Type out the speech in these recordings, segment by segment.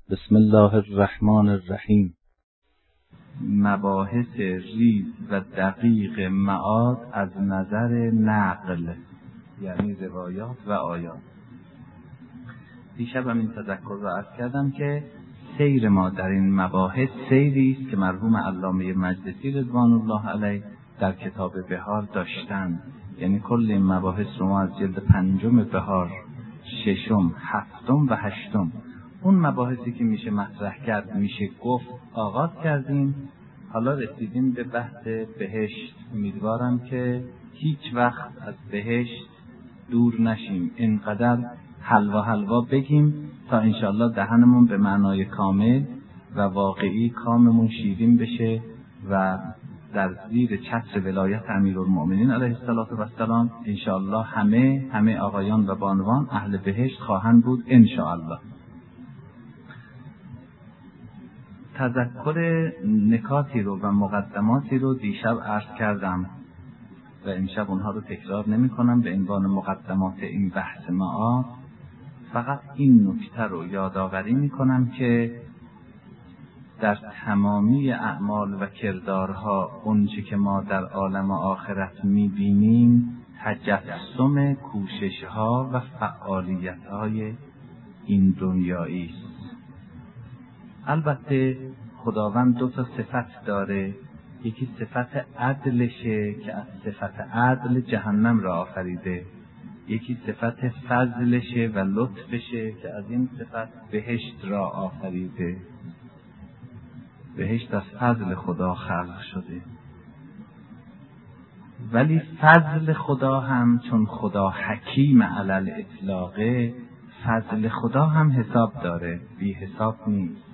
بسم الله الرحمن الرحیم. مباحث ریز و دقیق معاد از نظر نقل، یعنی روایات و آیات. دیشب این تذکر را عرض کردم که سیر ما در این مباحث سیری است که مرحوم علامه مجلسی رضوان الله علیه در کتاب بهار داشتند. یعنی کل این مباحث رو ما از جلد 5 بهار، 6، 7 و 8 اون مباحثی که میشه مطرح کرد، میشه گفت، آغاز کردیم. حالا رسیدیم به بحث بهشت. امیدوارم که هیچ وقت از بهشت دور نشیم، اینقدر حلوا بگیم تا انشاءالله دهنمون به معنای کامل و واقعی کاممون شیرین بشه و در زیر چتر ولایت امیرالمؤمنین علیه السلام انشاءالله همه آقایان و بانوان اهل بهشت خواهند بود انشاءالله. تذکر نکاتی رو و مقدماتی رو دیشب عرض کردم و امشب اونها رو تکرار نمی کنم به عنوان مقدمات این بحث معاد. فقط این نکته رو یادآوری می کنم که در تمامی اعمال و کردارها اونچه که ما در عالم آخرت می بینیم تجسم کوشش‌ها و فعالیت‌های این دنیایی است. البته خداوند 2 صفت داره. یکی صفت عدلشه که از صفت عدل جهنم را آفریده، یکی صفت فضلشه و لطفشه که از این صفت بهشت را آفریده. بهشت از فضل خدا خلق شده، ولی فضل خدا هم چون خدا حکیم علل اطلاقه، فضل خدا هم حساب داره، بی حساب نیست.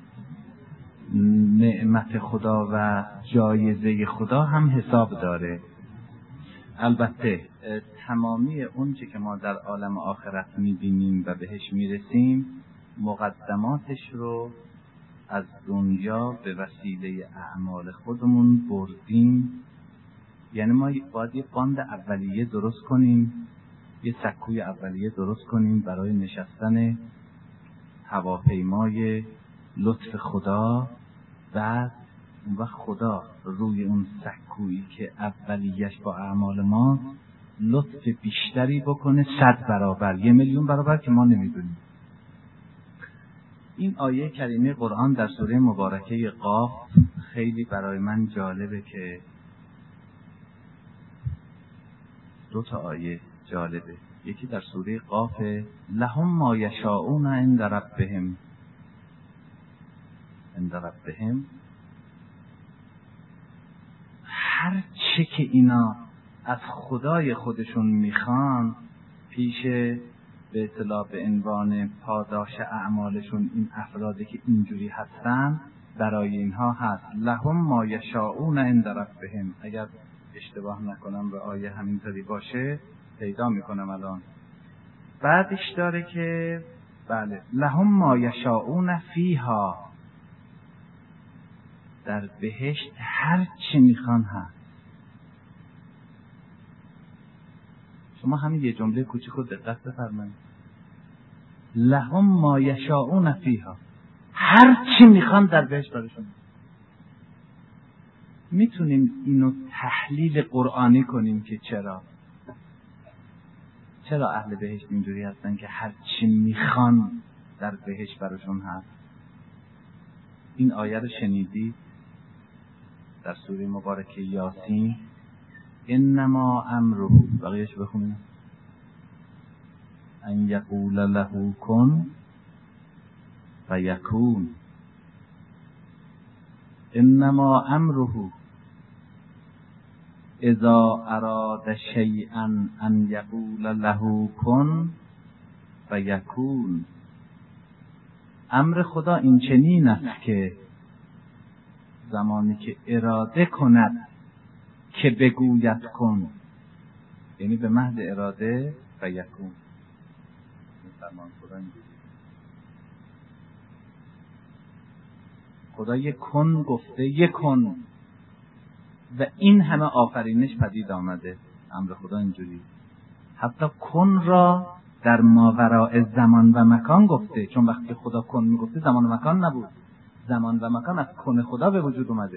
نعمت خدا و جایزه خدا هم حساب داره. البته تمامی اون چه که ما در عالم آخرت میبینیم و بهش میرسیم مقدماتش رو از دنیا به وسیله اعمال خودمون بردیم. یعنی ما باید یه باند اولیه درست کنیم، یه سکوی اولیه درست کنیم برای نشستن هواپیمای لطف خدا. بعد اون وقت خدا روی اون سکویی که اولیش با اعمال ما لطف بیشتری بکنه، 100 برابر، 1,000,000 برابر که ما نمیدونیم. این آیه کریمه قرآن در سوره مبارکه قاف خیلی برای من جالبه که 2 آیه جالبه. یکی در سوره قاف لهم ما یشاءون عند ربهم، هر چه که اینا از خدای خودشون میخوان پیش به اطلاع به عنوان پاداش اعمالشون، این افرادی که اینجوری هستن برای اینها هست. لهم ما یشاءون عند ربهم. اگر اشتباه نکنم به آیه همینطوری باشه پیدا میکنم الان. بعدش داره که بله لهم ما یشاءون فیها، در بهشت هر چی میخوان هست. شما همین یه جمله کوچیک رو دقت بفرمایید. لهم ما یشاءون فیها، هر چی میخوان در بهشت براشون. میتونیم اینو تحلیل قرآنی کنیم که چرا اهل بهشت اینجوری هستن که هر چی میخوان در بهشت براشون هست. این آیه رو شنیدی در سوره مبارکه یاسین، انما امره، بقیهش بخونیم، ان یقول له کن فیکون. انما امره اذا اراد شیئا ان یقول له کن فیکون. امر خدا این چنین است که زمانی که اراده کند که بگوید کن، یعنی به محض اراده فیکون. فرمان خدا اینجوری، خدا یک کن گفته، یک کن، و این همه آفرینش پدید آمده. امر خدا اینجوری، حتی کن را در ماوراء زمان و مکان گفته، چون وقتی خدا کن میگفته زمان و مکان نبود، زمان و مکان از کن خدا به وجود اومده.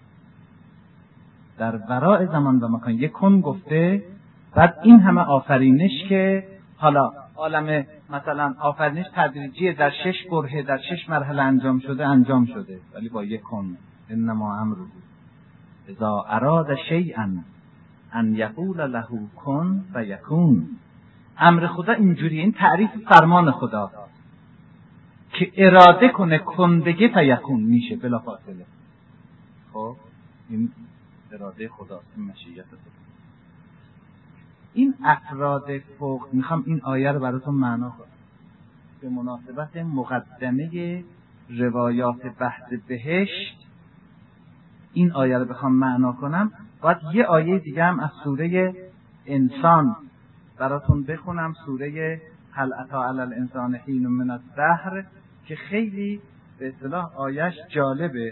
در وراء زمان و مکان یک کن گفته، بعد این همه آفرینش که حالا عالم مثلا آفرینش تدریجیه، در 6 برهه در 6 مرحله انجام شده، ولی با یک کن. انما امره اذا اراد شیئا ان یقول له کن فیکون. امر خدا اینجوریه، این تعریف فرمان خدا که اراده کنه کن بگه فیکون میشه بلا فاصله. خب این اراده خداست، این مشیت خدا. این افراد فوق، میخوام این آیه رو براتون معنا کنم به مناسبت مقدمه روایات بحث بهشت. این آیه رو بخوام معنا کنم باید یه آیه دیگه هم از سوره انسان براتون بخونم، سوره هل اتی علی الانسان حین من الدهر، که خیلی به اصطلاح آیش جالبه.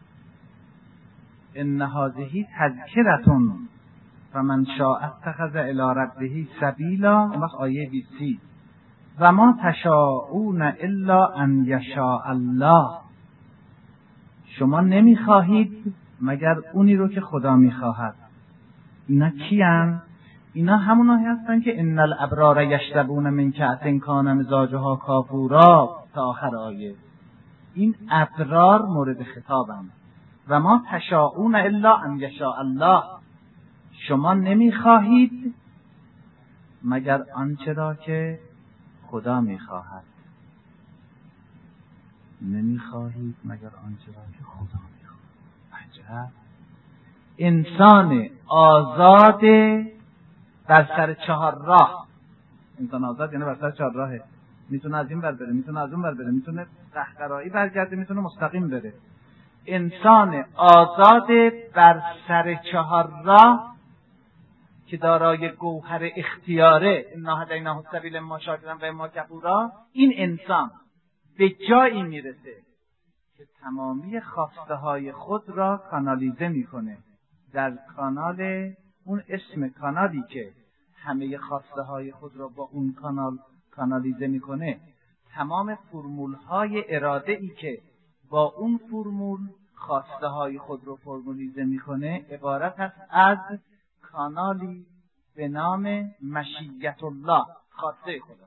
ان هذه تذکرة فمن شاء اتخذ الی ربه سبیلا. اون وقت آیه 20 و ما تشاءون الا ان یشاء الله. شما نمیخواهید مگر اونی رو که خدا میخواهد. اینا کیان؟ اینا همونایی هستن که ان الابرار یشربون من کأس کان مزاجها کافورا تا آخر آیه. این ابرار مورد خطابند. و ما تشاءون الا ان یشاء الله. شما نمیخواهید مگر آنچه را که خدا میخواهد. نمیخواهید مگر آنچه را که خدا میخواهد. عجب. انسان آزاد بر سر 4 راه. انسان آزاد یعنی بر سر 4 راهه. میتونه از این ور بره، میتونه از اون ور بره، میتونه قهقرایی برگرده، میتونه مستقیم بره. انسان آزاد بر سر 4 راه که دارای گوهر اختیاره، انا هدیناه السبیل اما شاکرا و اما کفورا، این انسان به جایی میرسه که تمامی خواسته های خود را کانالیزه میکنه در کانال، اون اسم کانالی که همه خواسته های خود را با اون کانال کانالیزه میکنه، تمام فرمول های اراده ای که با اون فرمول خواسته های خود رو فرمولیزه میکنه عبارت است از کانالی به نام مشیت الله، خواسته خدا.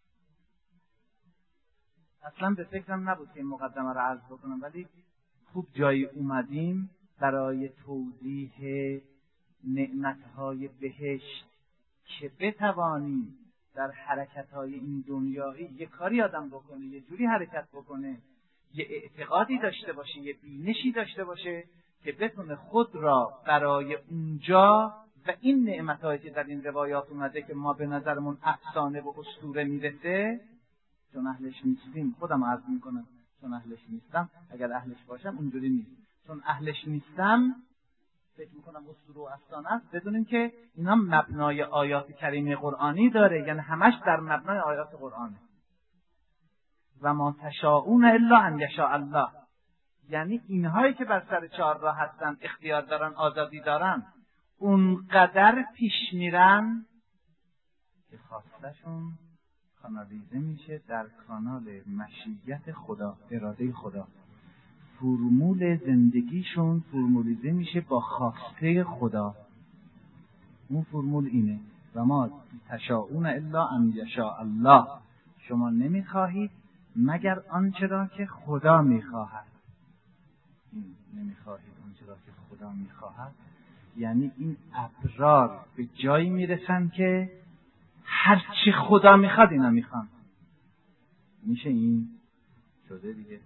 اصلا به فکرم نبود که این مقدمه رو عرض بکنم، ولی خوب جایی اومدیم برای توضیح نعمتهای بهشت که بتوانیم در حرکتهای این دنیایی یه کاری آدم بکنه، یه جوری حرکت بکنه، یه اعتقادی داشته باشه، یه بینشی داشته باشه که بتونه خود را برای اونجا و این نعمتهایی که در این روایات اومده که ما به نظرمون افسانه و اسطوره میرسه، چون اهلش نیستیم، خودم عرض میکنم چون اهلش نیستم، اگر اهلش باشم اونجوری نیست، چون اهلش نیستم فکر میکنم اسطوره و افسانه است. بدونیم که اینا مبنای آیات کریمه قرآنی داره، یعنی همش در مبنای آیات قرآنه. و ما تشاءون الا ان یشاء الله، یعنی اینهایی که بر سر 4 راه هستن، اختیار دارن، آزادی دارن، اونقدر پیش میرن که خواستشون کانالیزه میشه در کانال مشیت خدا، اراده خدا. فرمول زندگیشون فرمولیزه میشه با خواسته خدا. اون فرمول اینه و ما تشاءون الا ان یشاء الله. شما نمیخواهید مگر آنچه را که خدا میخواهد. نمیخواهید آنچه را که خدا میخواهد یعنی این ابرار به جایی میرسن که هر چی خدا میخواد اینا میخوان. میشه این شده دیگه.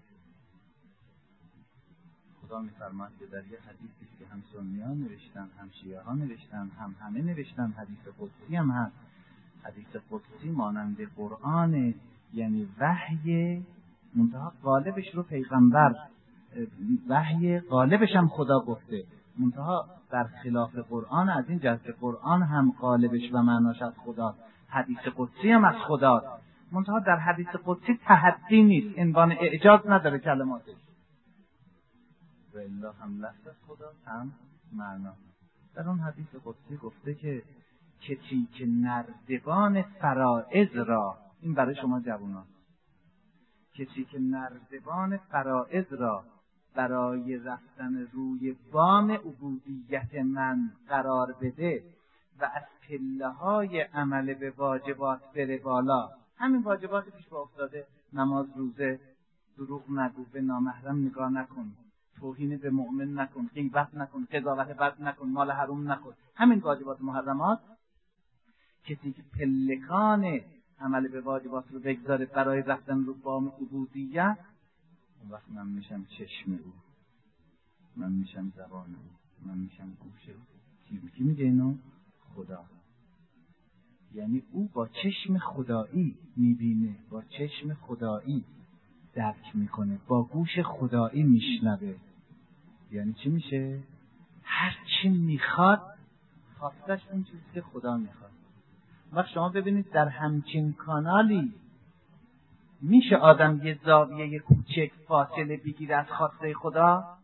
خدا میفرماد که در یه حدیثی که هم سنی ها نوشتن، هم شیعه ها نوشتن، هم همه نوشتن، حدیث قدسی هم هست. حدیث قدسی مانند قرآن، یعنی وحی منتها غالبش رو پیغمبر، وحی غالبش هم خدا گفته، منتها در خلاف قرآن، از این جهت که قرآن هم غالبش و معناش از خدا، حدیث قدسی هم از خدا، منتها در حدیث قدسی تحدی نیست، عنوان اعجاز نداره کلماتش، و الا هم لفظ از خدا هم معنا. در اون حدیث قدسی گفته که کسی که نردبان فرائض را، این برای شما جوانان، کسی که نردبان فرائض را برای رفتن روی بام عبودیت من قرار بده و از پله‌های عمل به واجبات بره بالا، همین واجبات پیش با افتاده، نماز، روزه، دروغ نگو، به نامحرم نگاه نکن، توهین به مؤمن نکن، غیبت نکن، قضاوت بد نکن، مال حرام نخور، همین واجبات محرمات، کسی که پلکان عمل به واجبات رو بگذاره برای رفتن رو بام عبودیت، اون وقت من میشم چشم او، من میشم زبان او، من میشم گوش او. کی میگه اینو؟ خدا. یعنی او با چشم خدایی میبینه، با چشم خدایی درک میکنه، با گوش خدایی میشنوه. یعنی چی میشه؟ هر چی میخواد خواستش اون چیزی که خدا میخواد. وقت شما ببینید در همچین کانالی میشه آدم یه زاویه کوچک فاصله بگیره از خواسته خدا؟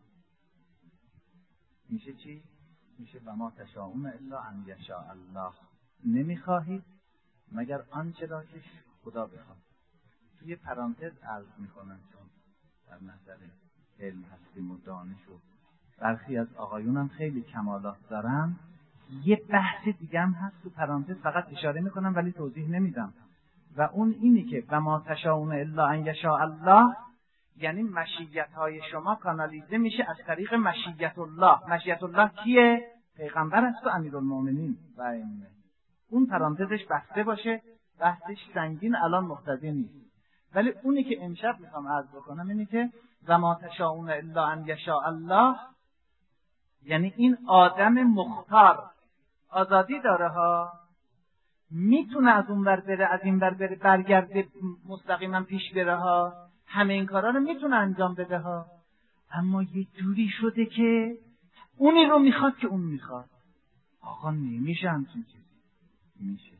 میشه چی؟ میشه و ما تشاءون الا ان یشاء الله. نمیخواهید مگر آنچه را که خدا بخواد. توی پرانتز عرض میکنم چون در نظر علم هستیم و دانش و برخی از آقایونم خیلی کمالات دارن، یه بحث دیگه هم هست تو پرانتز، فقط اشاره میکنم ولی توضیح نمیدم، و اون اینی که و ما تشاءون الا ان یشاء الله، یعنی مشیت های شما کانالیزه میشه از طریق مشیت الله. مشیت الله کیه؟ پیغمبر است و امیرالمومنین و ائمه. اون پرانتزش بسته باشه، بحثش سنگین الان مقتضی نیست، ولی اونی که امشب میخوام عرض بکنم اینی که و ما تشاءون الا ان یشاء الله، یعنی این آدم مختار آزادی داره ها، میتونه از اون ور بره، از این ور بره، برگرده مستقیما پیش بره ها، همه این کارا رو میتونه انجام بده ها، اما یه جوری شده که اونی رو میخواد که اون میخواد. آقا نمیشه همچین چیزی. میشه.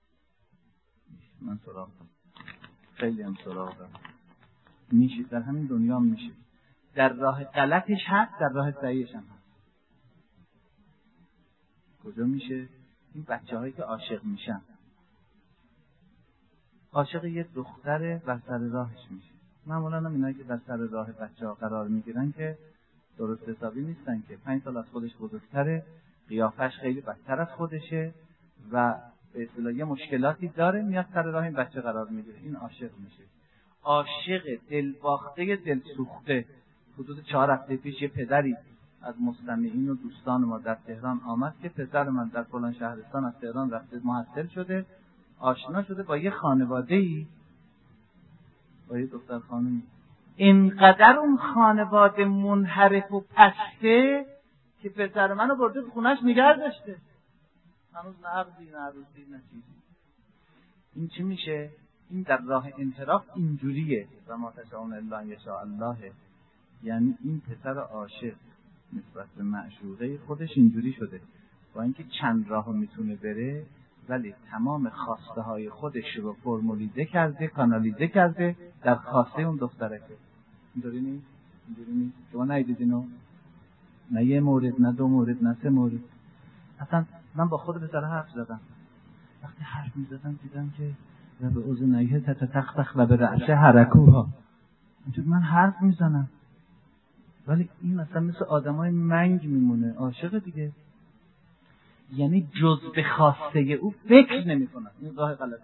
من سراغ دارم، خیلی هم سراغ دارم. میشه، در همین دنیا هم میشه، در راه غلطش هست، در راه صحیحش هم هست. کجا میشه؟ این بچه هایی که عاشق میشن، عاشق یه دختره بر سر راهش میشه. معمولا هم اینایی که بر سر راه بچه ها قرار میگیرن که درست حسابی نیستن، که 5 سال از خودش بزرگتره، قیافش خیلی بدتر از خودشه و به اصطلاح یه مشکلاتی داره، میاد سر راه این بچه قرار میگیره، این عاشق میشه. عاشق دلباخته دلسوخته. حدود 4 هفته پیش یه پدری از مستمعین و دوستان ما در تهران آمد که پسر من در فلان شهرستان از تهران رفته، محصل شده، آشنا شده با یه خانواده‌ای، با یه دختر خانمی. اینقدر اون خانواده منحرف و پسته که پسر منو برده تو خونه‌اش نگه داشته. هنوز نه عقدی، نه عروسی، نه چیزی. این چی میشه؟ این در راه انحراف اینجوریه. و ما تشاءون الا ان یشاء الله. یعنی این پسر عاشق نسبت به معشوقه خودش اینجوری شده، با اینکه چند راهو میتونه بره، ولی تمام خواسته های خودش رو فرمولیزه کرده، کانالیزه کرده در خواسته اون دخترکه. اینجوری نیست؟ اینجوری نیست؟ شما ندیدید اینو؟ نه یه مورد، نه 2 مورد، نه 3 مورد. اصلا من با خود پسر حرف زدم، وقتی حرف میزدم دیدم که و به اذنیه تتتختخ و به رأسه حرکوها. اینجور من حرف میزنم ولی این مثلا مثل آدمای منگ میمونه، عاشق دیگه. یعنی جز به خواسته او فکر نمیکنه. این راه غلطه.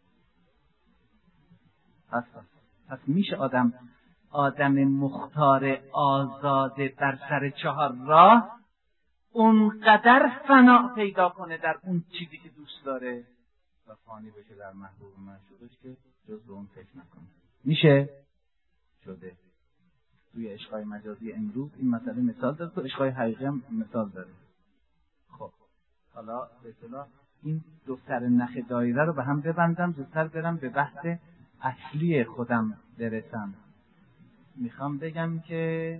پس میشه آدم مختار آزاده بر سر 4 راه اونقدر فنا پیدا کنه در اون چیزی که دوست داره و فانی بشه در محبوب معشوقش که جز به اون فکر نکنه. میشه؟ شده. توی عشقای مجازی امروز این مسئله مثال داره، تو عشقای حقیقی هم مثال داره. خب حالا به اصطلاح این 2 سر نخ دایره رو به هم ببندم، زودتر برم به بحث اصلی خودم برسم. میخوام بگم که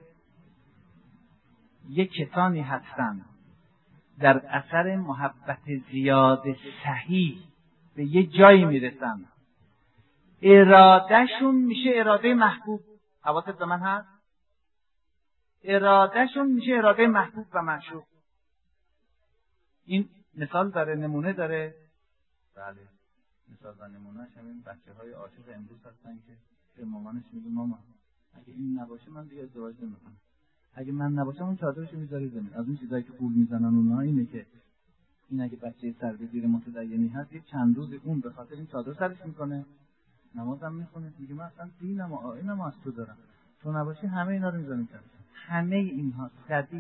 یک کسانی هستن در اثر محبت زیاد صحیح به یه جایی میرسن، ارادهشون میشه اراده محبوب. حواست به من هست؟ ارادهشون میشه اراده محبوب و معشوق. این مثال داره، نمونه داره. بله، مثال و نمونهش همین بچه‌های عاشق امروز هستن که به مامانش میگه مامان اگه این نباشه من دیگه ازدواج نمی‌کنم، اگه من نباشم اون چادرشو میذاره زمین. از این چیزایی که پول میزنن اونها اینه که این اگه بچه سربزیر متدینی هست یه چند روز اون به خاطر این چادر سرش میکنه، نمازم میخونه، میگه من اصلا دینم و آیینم از تو دارم، تو نباشی همه اینا رو میذاریم کنار. همه اینها صدی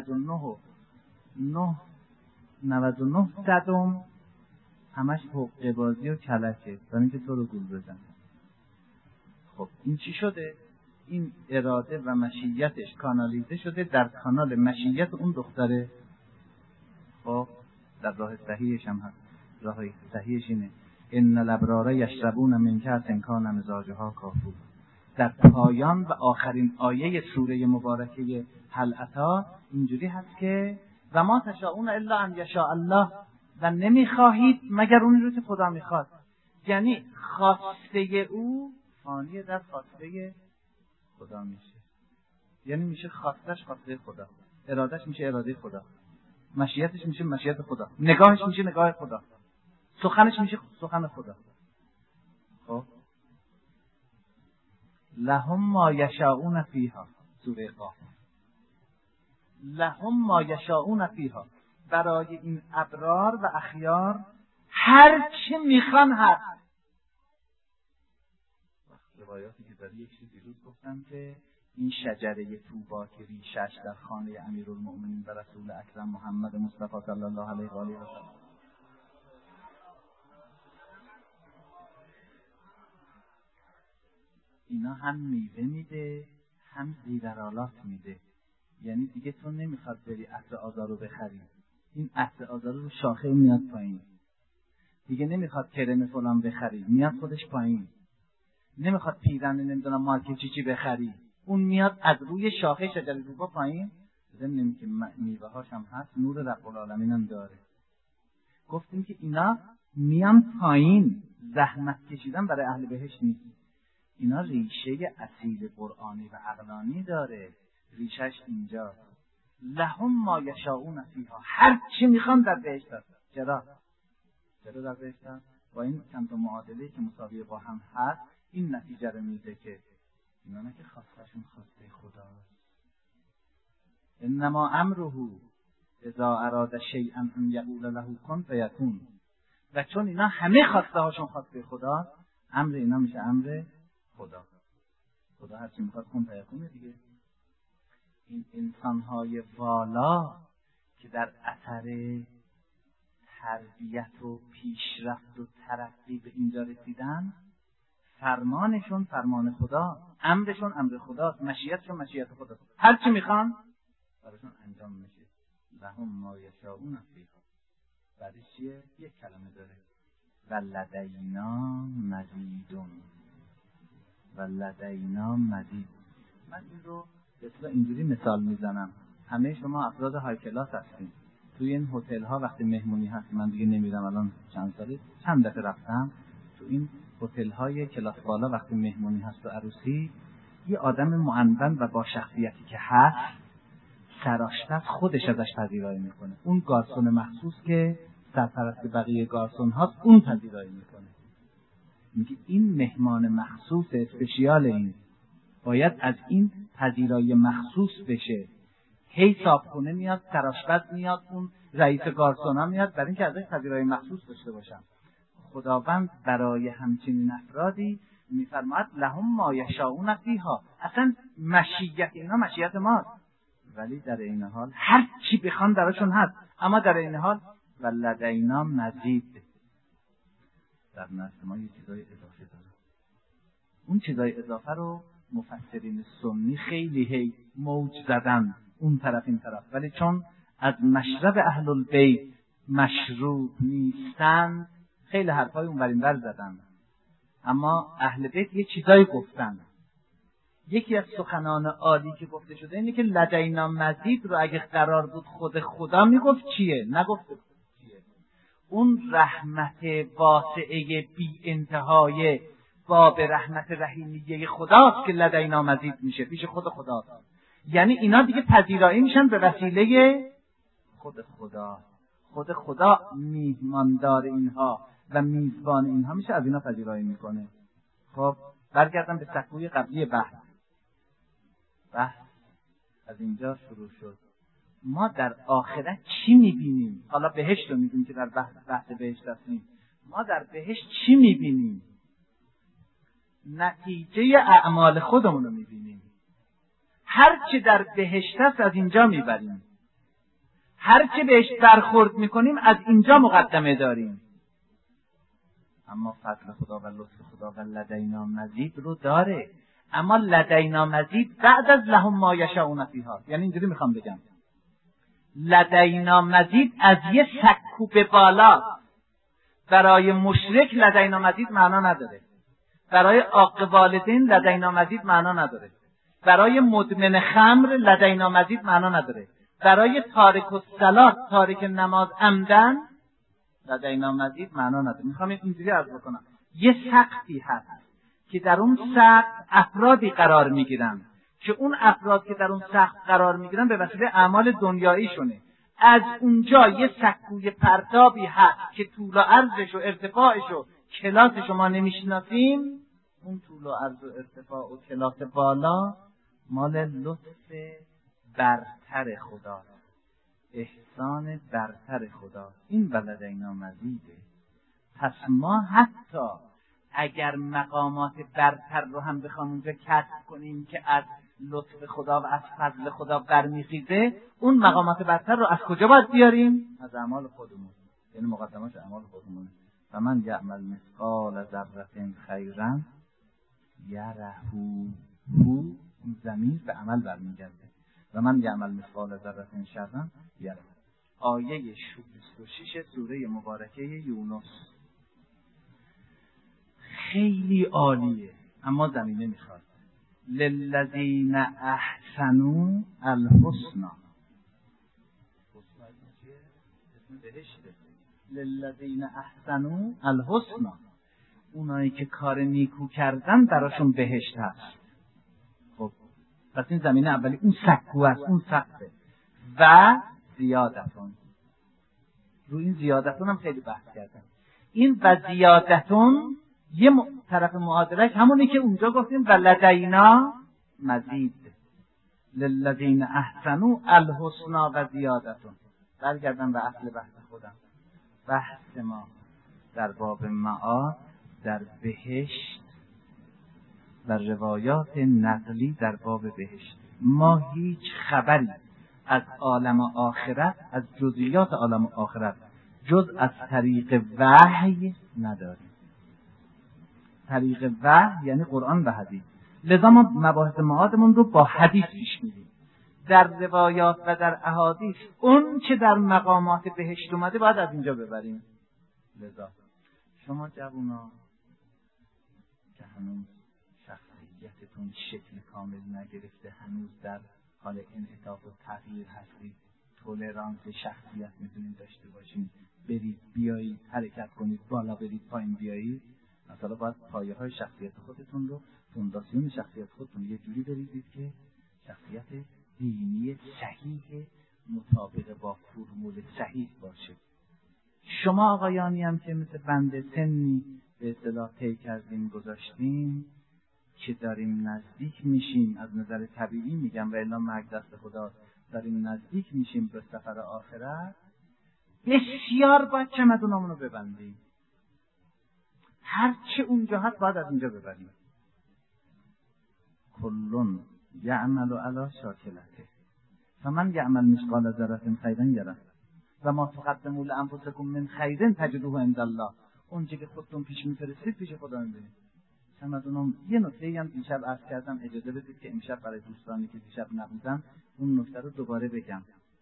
99 صدم همش حقه بازی و کلکه برای اینکه تو رو گول بزن. خب این چی شده؟ این اراده و مشیتش کانالیزه شده در کانال مشیت اون دختره. خب در راه صحیحش هم هست. راه صحیحش اینه ان الابرار یشربون من کأس کان مزاجها کافور. در پایان و آخرین آیه سوره مبارکه هل اتی اینجوری هست که و ما تشاءون الا ان یشاء الله، و نمیخواهید مگر اون رو که خدا میخواد. یعنی خواسته او فانی در خواسته خدا میشه، یعنی میشه خواستش خواسته خدا، ارادش میشه اراده خدا، مشیتش میشه مشیت خدا، نگاهش میشه نگاه خدا، سخنش میشه سخن خدا. خب لهم ما یشاءون فیها، سوره قاف. لهم ما یشاءون فیها، برای این ابرار و اخیار هر چی میخوان هست. روایاتی که در یک چیز دیروز گفتم که این شجره طوبا که ریشش در خانه امیرالمؤمنین و رسول اکرم محمد مصطفی صلی الله علیه و آله و سلم، اینا هم میوه میده هم زیورالات میده. یعنی دیگه تو نمیخواد بری عطر آزار رو بخری، این عطر آزار رو شاخه میاد پایین. دیگه نمیخواد کرم فلان بخری، میاد خودش پایین. نمیخواد پیرن نمیدونم مارک چی بخری، اون میاد از روی شاخه شجره طوبا پایین. ضمن که میوه هاش هم هست، نور رب العالمین هم داره. گفتیم که اینا میان پایین، زحمت کشیدن برای اهل بهشت نیست. اینا ریشه اصیل قرآنی و عقلانی داره، ریشش اینجا. لهم ما یشاءون فیها، هر چی میخوان در بهشت هست. چرا در بهشت هست؟ با این چند تا معادله که مساوی با هم هست این نتیجه رو میده که اینا نه که خواستشون خواسته خداست. انما امره اذا اراد شیئا ان یقول له کن فیکون. و چون اینا همه خواسته هاشون خواسته خدا، امر اینا میشه امر خدا. خدا هر چی میخواد کن فیکونه دیگه. این انسان‌های والا که در اثر تربیت و پیشرفت و ترقی به اینجا رسیدن، فرمانشون فرمان خدا، امرشون امر خداست، مشیتشون مشیت خداست. هر چی میخوان براشون انجام میشه. لهم ما یشاءون فیها. بعدش چیه؟ یک کلمه داره، ولدینا مزیدون. ولدینا مزید. من این رو اصلا اینجوری مثال میزنم. همه شما افراد های کلاس هستین. توی این هتل ها وقتی مهمونی هست، من دیگه نمیرم الان چند دفعه رفتم تو این هتل های کلاس بالا، وقتی مهمونی هست و عروسی، یه آدم معنون و با شخصیتی که هست، سرآشپز خودش ازش پذیرایی میکنه. اون گارسون مخصوص که سرپرست بقیه گارسون هاست اون پذیرایی میکنه. میگه این مهمان مخصوص اسپشیال، این باید از این پذیرایی مخصوص بشه. هی صابخونه میاد، سرآشپز میاد، اون رئیس گارسونا میاد برای اینکه ازش پذیرایی مخصوص داشته باشن. خداوند برای همچنین افرادی میفرماید لهم ما یشاءون فیها. اصلا مشیت اینا مشیت ماست، ولی در این حال هر چی بخوان درشون هست، اما در این حال ولدینا مزید. در نزد ما یه چیزای اضافه داره. اون چیزای اضافه رو مفسرین سنی خیلی موج زدن اون طرف این طرف، ولی چون از مشرب اهل البیت مشروب نیستن خیلی حرفای اون ورین ور زدن. اما اهل بیت یه چیزایی گفتن. یکی از سخنان عالی که گفته شده اینه که لدینا مزید رو اگه قرار بود خود خدا میگفت چیه؟ نگفته چیه. اون رحمت واسعه بی انتهای باب رحمت رحیمیه خداست که لدینا مزید میشه، پیش خود خداست. یعنی اینا دیگه پذیرایی میشن به وسیله خود خدا. خود خدا میهماندار اینها و میزبان اینها میشه، از اینا پذیرایی میکنه. خب برگردم به سکوی قبلی بحث از اینجا شروع شد. ما در آخرت چی میبینیم؟ حالا بهشت رو میبینیم که در بحث بهشت هستیم. ما در بهشت چی میبینیم؟ نتیجه اعمال خودمون رو میبینیم. هر چه در بهشت هست از اینجا میبریم، هر چه بهش برخورد میکنیم از اینجا مقدمه داریم. اما فضل خدا و لطف خدا و لدینا مزید رو داره. اما لدینا مزید بعد از لهم ما یشاؤون فیها، یعنی اینجوری میخوام بگم لدینا مزید از یه سکو به بالا. برای مشرک لدینا مزید معنا نداره، برای عاق والدین لدینا مزید معنا نداره، برای مدمن خمر لدینا مزید معنا نداره، برای تارک الصلات، تارک نماز عمدن لدینا مزید معنا نداره. میخوام اینجوری عرض بکنم یه سقفی هست که در اون سقف افرادی قرار میگیرن که اون افراد که در اون سقف قرار میگیرن به وسیله اعمال دنیاییشونه. از اونجا یه سکوی پرتابی هست که طول و عرضش و ارتفاعش و کلاسش ما نمیشناسیم. اون طول و عرض و ارتفاع و کلاس بالا مال لطف برتر خدا، احسان برتر خدا. این ولدینا مزیده. پس ما حتی اگر مقامات برتر رو هم بخوام اونجا کسب کنیم که از لطف خدا و از فضل خدا برمیخیزه، اون مقامات برتر رو از کجا باید بیاریم؟ از اعمال خودمون، یعنی مقدمات اعمال خودمون. و من یعمل مثقال ذره خیرا یره. این ضمیر به عمل برمیگرده. و من یعمل مثقال ذره شرا یره. آیه 26 سوره مبارکه یونس خیلی عالیه، اما زمینه میخواد. للذین احسنوا الحسنی. اسم بهشته. للذین احسنوا الحسنی. اونایی که کار نیکو کردن براشون بهشت هست. خب پس این زمینه اولی اون سکو است، اون سقفه. و زیادتون، رو این زیادتون هم خیلی بحث کردن. این و زیادتون یه طرف معادلش همونی که اونجا گفتیم و لدینا مزید. للذین احسنوا الحسنی و زیادتون. برگردم به اصل بحث خودم. بحث ما در باب معاد، در بهشت و روایات نقلی در باب بهشت. ما هیچ خبری از عالم آخرت، از جزئیات عالم آخرت جز از طریق وحی نداریم. طریق وحی یعنی قرآن و حدیث. لذا ما مباحث معادمون رو با حدیث پیش میریم. در روایات و در احادیث اون چه در مقامات بهشت اومده باید از اینجا ببریم. لذا شما جوونا که هنوز شخصیتتون شکل کامل نگرفته، هنوز در حال انعطاف و تغییر هستید، تولرانس شخصیت میتونید داشته باشید، برید بیایید، حرکت کنید، بالا برید پایین بیایید. مثلا باید پایه های شخصیت خودتون رو، فونداسیون شخصیت خودتون یه جوری بریزید که شخصیت دینی صحیح مطابق با فرمول صحیح باشه. شما آقایانی هم که مثل بنده سنی به اصطلاح طی کردیم، گذاشتیم که داریم نزدیک میشیم، از نظر طبیعی میگم و الا مرگ دست خدا، داریم نزدیک میشیم به سفر آخرت، بسیار باید چمدونامون رو ببندیم. هر چه اونجا هست باید از اینجا ببریم. کلون یعمل علی شاکلته فمن یعمل مثقال ذره خیرا یره و ما تقدموا لانفسکم من خیر تجدوه عند الله. اونچه که خودتون پیش میفرستید پیش خدا میبرید. چمدونم یه نکته‌ای هم دیشب عرض کردم، اجازه بدید که امشب برای دوستانی که دیشب نبودن اون نکته رو دوباره بگم.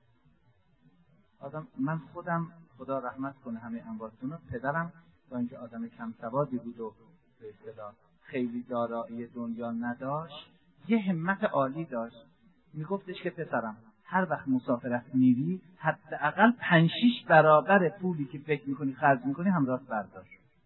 من خودم خدا رحمت کنه همه امواتونو، پدرم با اینکه آدم کم سوادی بود و به اصطلاح خیلی دارایی دنیا نداشت، یه همت عالی داشت. میگفتش که پسرم هر وقت مسافرت میری حداقل 5-6 برابر پولی که فکر میکنی خرج میکنی همراه بردار.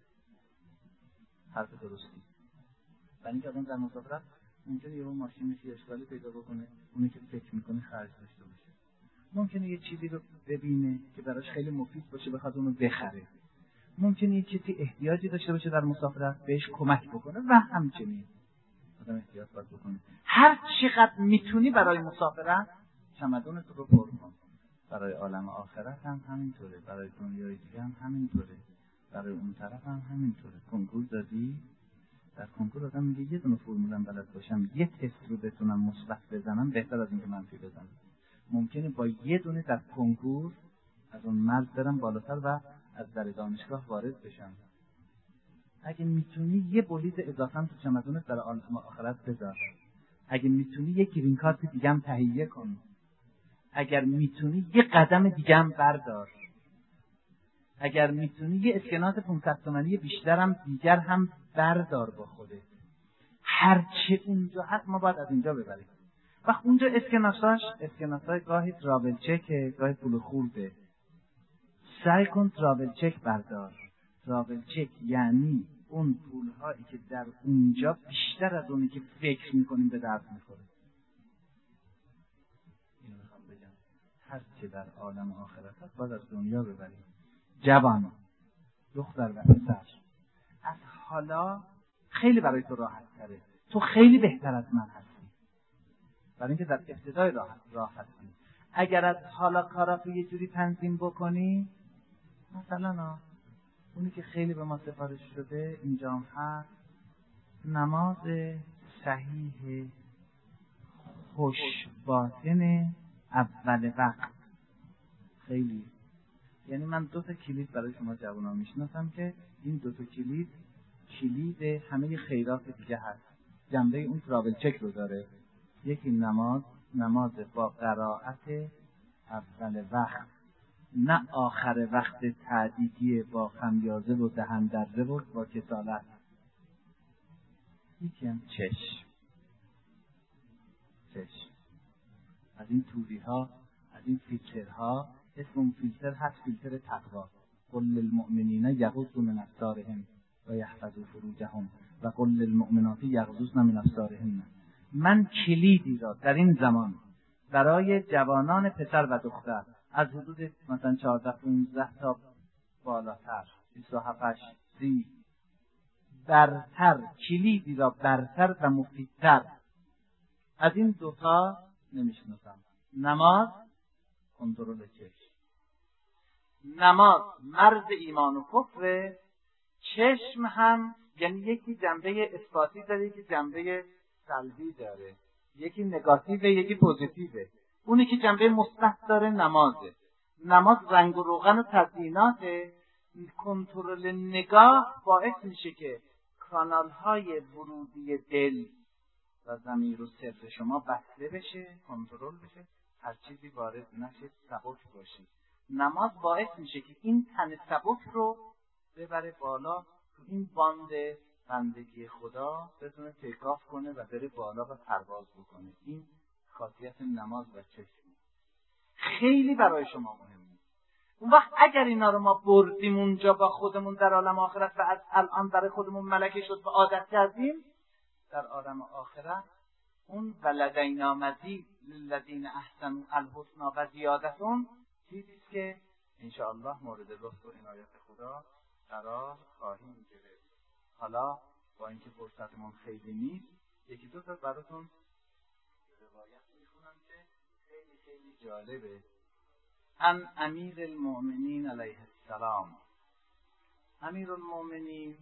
حرف درستی. برای اینکه آدم در مسافرت ممکنه یه ماشینش اشکالی پیدا بکنه، اونی که فکر میکنه خرج داشته باشه. ممکنه یه چیزی رو ببینه که براش خیلی مفید باشه بخواد اونو بخره. ممکنه یه چیزی احتیاجی داشته باشه در مسافرت بهش کمک بکنه و همچنین آدم احتیاط باید بکنه. هر چقدر میتونی برای مسافرت چمدونت رو پر کن. برای عالم آخرت هم همینطوره، برای دنیای دیگه هم همینطوره، برای اون طرف هم همینطوره. کنکور دادی؟ در کنکور آدم میگه یه دونه فرمولم بلد باشم، یه تست رو بتونم مثبت بزنم بهتر از اینکه منفی بزنم. ممکنه با یه دونه در کنکور از اون مرز برم بالاتر و از در دانشگاه وارد بشم. اگه میتونی یه بلیط اضافه تو چمدونت برای عالم آخرت بذار. اگه میتونی یه گرین کارت دیگه هم تهیه کن. اگر میتونی یه قدم دیگه هم بردار. اگر میتونی یه اسکناس 500 تومانی بیشتر هم دیگر هم بردار با خودت. هرچه اونجا هست ما باید از اینجا ببریم. وقت اونجا اسکناسای گاهی ترابل چکه، گاهی پول خورده. سعی کن ترابل چک بردار. ترابل چک یعنی اون پولهایی که در اونجا بیشتر از اونی که فکر میکنیم به درد میخوره. اینو میخوام بگم. هر چه در عالم آخرت هست باید از دنیا ببریم. جوان، دختر و پسر، از حالا خیلی برای تو راحت تره. تو خیلی بهتر از من هستی. برای اینکه در ابتدای راه هستی. اگر از حالا کاراتو یه جوری تنظیم بکنی، مثلا اونی که خیلی به ما سفارش شده اینجا هم هست، نماز صحیح خوش باطن اول وقت. خیلی یعنی من 2 تا کلید برای شما جوونا میشناسم که این 2 تا کلید همه خیرات دیگه هست. جنبه اون ترابل چک رو داره. یکی نماز با قرائت اول وقت، نه آخر وقت تعدیدی با خمیازه و دهن دره و با کسالت. یکی هم چشم. از این توری ها، از این فیلترها، اسم اون فیلتر هست فیلتر تقوا. قل للمؤمنین یغضوا من ابصارهم و یحفظوا فروجهم و قل للمؤمنات یغضضن من ابصارهن. من کلیدی را در این زمان برای جوانان پسر و دختر از حدود مثلا 14-15 تا بالاتر 27-30 برتر، کلیدی را برتر و مفیدتر از این 2 تا نمیشناسم. نماز کنترل چشم. نماز مرز ایمان و کفر. چشم هم یعنی یکی جنبه اثباتی داره، یکی جنبه سلبی داره، یکی نگاتیوه یکی پوزیتیوه. اونی که جنبه مثبت داره نمازه. نماز رنگ و روغن و تزییناته. کنترل نگاه باعث میشه که کانال‌های ورودی دل و ضمیر و سر شما بسته بشه، کنترل بشه، هر چیزی وارد نشه، سبک باشید. نماز باعث میشه که این تن سبک رو ببره بالا، تو این باند بندگی خدا بتونه تیکاف کنه و بره بالا و پرواز بکنه. این خاصیت نماز و چشم خیلی برای شما مهمه. اون وقت اگر اینا رو ما بردیم اونجا با خودمون در عالم آخرت و از الان برای خودمون ملکه شد و عادت کردیم، در عالم آخرت اون ولدینا مزید للذین احسنوا الحسنی و زیادتون چیزی که انشاءالله مورد لطف و عنایت خدا قرار خواهیم گرفت. حالا با اینکه فرصتمون خیلی نیست، 1-2 تا براتون روایت میخونم که خیلی خیلی جالبه. ان امیر المؤمنین علیه السلام. امیر المؤمنین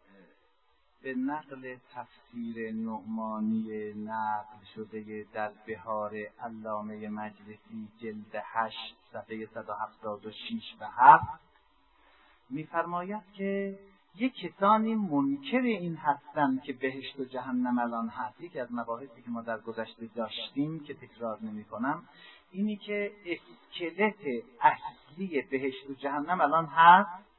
به نقل تفسیر نعمانی نقل شده در بهار علامه مجلسی جلد 8 صفحه 176 و 7 می‌فرماید که یک کسانی منکر این هستند که بهشت و جهنم الان هست. یکی از مباحثی که ما در گذشته داشتیم که تکرار نمی‌کنم اینی که اسکلت اصلی بهشت و جهنم الان هست.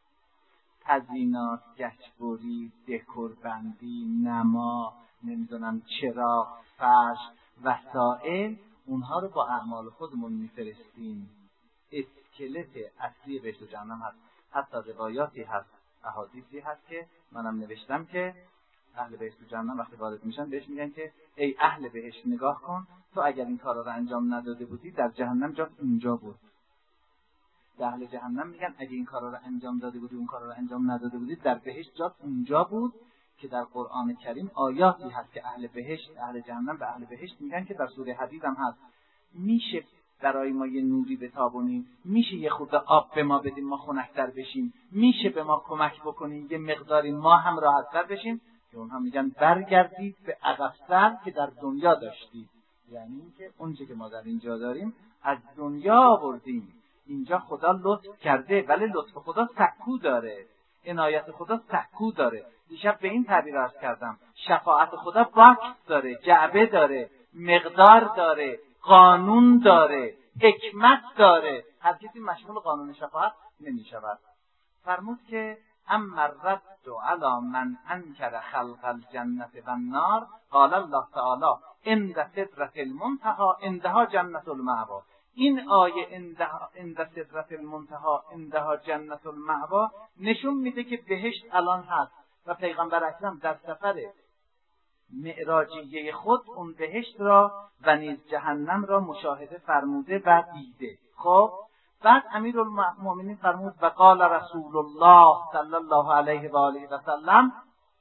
تزیینات، گچبری، دکور بندی، نما، نمیدونم چراغ، فرش، وسائل، اونها رو با اعمال خودمون میفرستیم. اسکلت اصلی بهشت و جهنم هست. حتی روایاتی هست، احادیثی هست که منم نوشتم که اهل بهشت و جهنم وقتی وارد میشن بهش میگن که ای اهل بهشت نگاه کن، تو اگر این کارا رو انجام نداده بودی در جهنم جات اونجا بود. به اهل جهنم میگن اگه این کارا رو انجام داده بودی، اون کارا رو انجام نداده بودی، در بهشت جات اونجا بود. که در قرآن کریم آیاتی هست که اهل بهشت، اهل جهنم به اهل بهشت میگن که در سوره حدید هم هست میشه برای ما یه نوری بتابونیم، میشه یه خورده آب به ما بدیم ما خنک‌تر بشیم، میشه به ما کمک بکنیم یه مقداری ما هم راحت‌تر بشیم. که اونها میگن برگردید به عقب‌تر که در دنیا داشتید. یعنی اینکه اونچه که ما در اینجا داریم از دنیا آوردیم. اینجا خدا لطف کرده، ولی لطف خدا سکو داره، عنایت خدا سکو داره. دیشب به این تعبیر عرض کردم شفاعت خدا باکس داره، جعبه داره، مقدار داره، قانون داره، حکمت داره. هر کسی مشمول قانون شفاعت نمی شود. فرمود که اما الرد علی من انکر خلق الجنة و النار قال الله تعالی عند سدرة المنتهى عندها جنة المأوى. این آیه عند سدرة المنتهى عندها جنة المأوى نشون میده که بهشت الان هست و پیغمبر اکرم در سفر معراجیه خود اون بهشت را و نیز جهنم را مشاهده فرموده و دیده. خب بعد امیرالمؤمنین فرمود و قال رسول الله صلی الله علیه و آله و سلم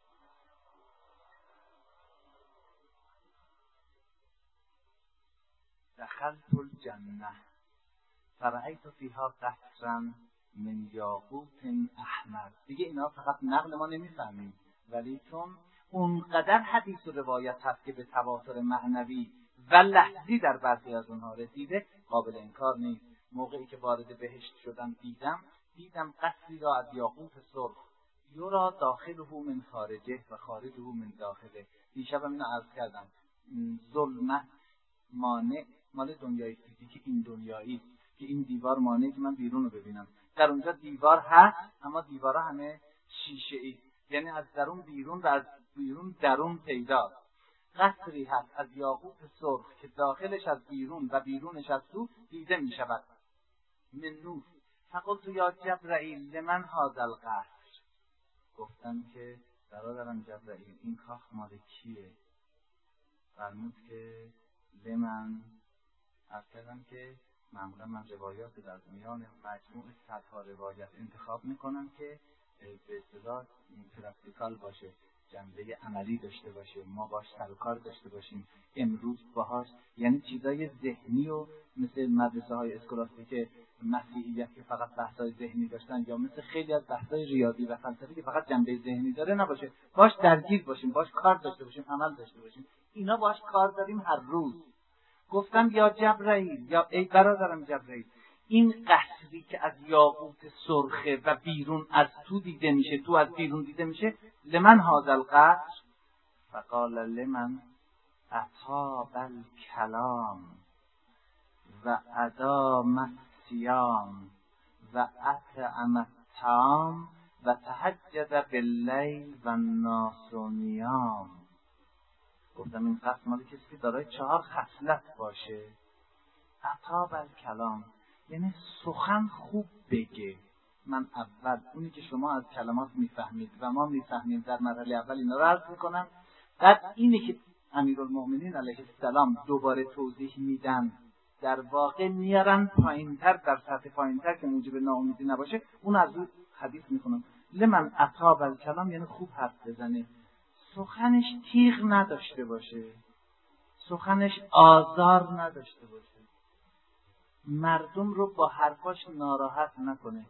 دخلت الجنه فرأیت فیها قصرا من یاقوت احمر. دیگه اینا فقط نقل ما نمیفهمیم، ولی چون اونقدر حدیث و روایت هست که به تواتر معنوی و لحظی در بعضی از اونها رسیده قابل انکار نیست. موقعی که وارد بهشت شدم دیدم قصری را از یاقوت سرخ یرا داخله من خارجه و خارجه من داخله. دیشبم اینو عرض کردم ظلمت مانع مال دنیای فیزیک این دنیایی که این دیوار مانعه که من بیرون رو ببینم. در اونجا دیوار هست اما دیوارها همه شیشه ای، یعنی از درون بیرون و از بیرون درون پیدا. قصری هست از یاقوت سرخ که داخلش از بیرون و بیرونش از تو دیده می شود. من نور. فقلت یا جبرائیل لمن هذا القصر. گفتم که برادرم جبرائیل این کاخ مال کیه؟ فرمود که لمن. عرض کردم که معمولا من روایات در میان مجموع صدها روایت انتخاب میکنم که به اصطلاح پرکتیکال باشه، جنبه عملی داشته باشه، ما باش سر و کار داشته باشیم امروز باهاش، یعنی چیزای ذهنی و مثل مدرسه های اسکولاستیک مسیحیت که فقط بحثای ذهنی داشتن یا مثل خیلی از بحثای ریاضی و فلسفی که فقط جنبه ذهنی داره نباشه، باش درگیر باشیم، باش کار داشته باشیم، عمل داشته باشیم. اینا باش کار داریم هر روز. گفتم یا جبرائیل، یا ای برادرم جبرائیل، این قصری که از یاقوت سرخه و بیرون از تو دیده میشه، تو از بیرون دیده میشه، لمن هذا القصر؟ فقال لمن اطاب الکلام و ادام الصیام و اطعم الطعام و تهجد باللیل و الناس نیام. گفتم این قصد مال کسی که دارای 4 خصلت باشه. اطاب الکلام یعنی سخن خوب بگه. من اول اونی که شما از کلمات میفهمید و ما میفهمیم در مرحله اول اینا رو عرض میکنم. بعد اینی که امیرالمؤمنین علیه السلام دوباره توضیح میدن در واقع میارن پایینتر، در سطح پایینتر که موجب ناامیدی نباشه، اون از اون حدیث میکنم. لمن اطاب الکلام یعنی خوب حرف بزنه، سخنش تیغ نداشته باشه، سخنش آزار نداشته باشه، مردم رو با حرفاش ناراحت نکنه،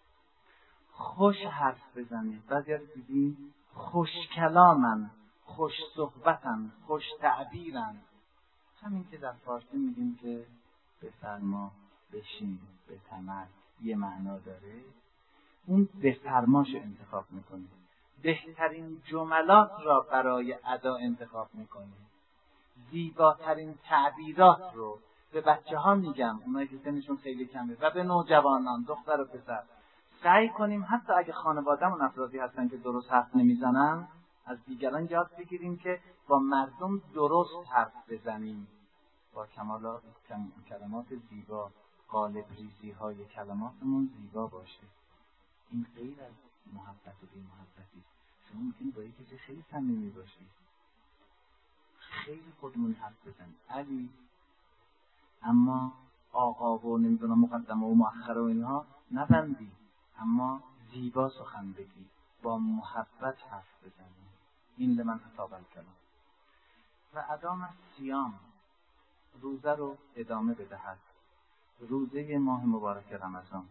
خوش حرف بزنه. بعضی از دیدیم خوش کلامن، خوش صحبتن، خوش تعبیرن. همین که در فارسی میگیم که بفرما، بشین، بتمر یه معنا داره، اون بفرماشو انتخاب میکنه، بهترین جملات را برای ادا انتخاب میکنه، زیباترین تعبیرات رو به بچه ها میگم، اونایی که سنشون خیلی کمه، و به نوجوانان، دختر و پسر، سعی کنیم حتی اگه خانواده‌مون افرادی هستن که درست حرف نمیزنن، از دیگران یاد بگیریم که با مردم درست حرف بزنیم، با کلمات زیبا، قالب ریزی های کلماتمون زیبا باشه. این غیر از محبت و بی محبتی. شما میتونی با یکی خیلی صمیمی باشی، خیلی خودمون حرف بزنی علی، اما آقا و نمیدونم مقدمه و مؤخره و اینها نبندی، اما زیبا سخن بگی، با محبت حرف بزنی. این لمن اتاب الکلام. و ادام صیام، روزه رو ادامه بدهد، روزه ماه مبارک رمضان.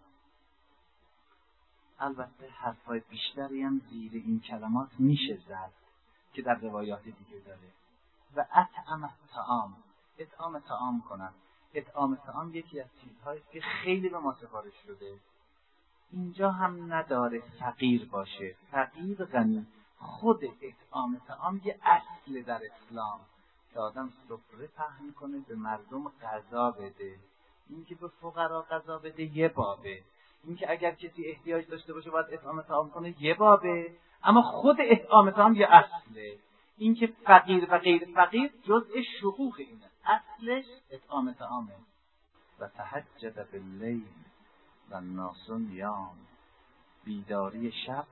البته حرفای بیشتری هم زیر این کلمات میشه زد که در روایات دیگه داره. و اطعم الطعام، اطعام طعام کنن. اطعام طعام یکی از چیزهایی که خیلی به ما سفارش شده. اینجا هم نداره فقیر باشه، فقیر غنی. خود اطعام طعام یه اصل در اسلام که آدم سفره پهن کنه، به مردم غذا بده. این که به فقرا غذا بده یه بابه، این که اگر کسی احتیاج داشته باشه باید اطعام طعام کنه یه بابه، اما خود اطعام طعام یه اصله. این که فقیر و غیر فقیر جزء شقوق اینه، اصلش اطعام طعامه. و تهجد باللیل و الناس نیام، بیداری شب،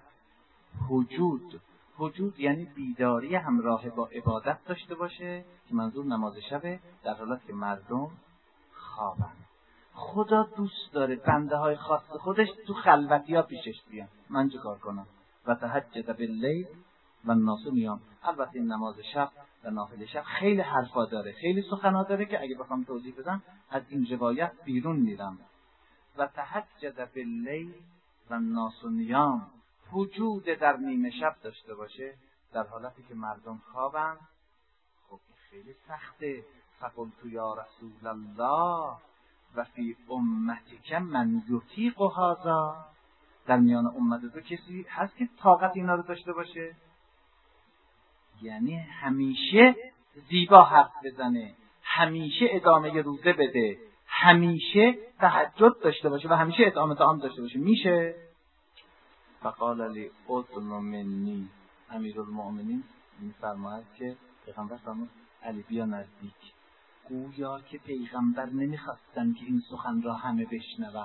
حجود یعنی بیداری همراه با عبادت داشته باشه که منظور نماز شبه، در حالت که مردم خوابن. خدا دوست داره بنده های خاص خودش تو خلوتی ها پیشش بیان. من چه کار کنم؟ و تهجد باللیل و الناس نیام. البته این نماز شب و نافله شب خیلی حرفا داره، خیلی سخنا داره که اگه بخوام توضیح بدم از این روایت بیرون میرم. و تهجد باللیل و الناس نیام، وجود در نیمه شب داشته باشه در حالتی که مردم خوابن. خب خیلی سخته. فقلت یا رسول الله و فی امتک من یطیق هذا، در میان امت تو کسی هست که طاقت اینا رو داشته باشه؟ یعنی همیشه زیبا حرف بزنه، همیشه ادامه روزه بده، همیشه تهجد داشته باشه و همیشه اطعام طعام داشته باشه. میشه؟ فقال لی ادن منی، امیرالمؤمنین میفرماید که پیغمبر فرمود علی بیا نزدیک. گویا که پیغمبر نمیخواستن که این سخن را همه بشنون.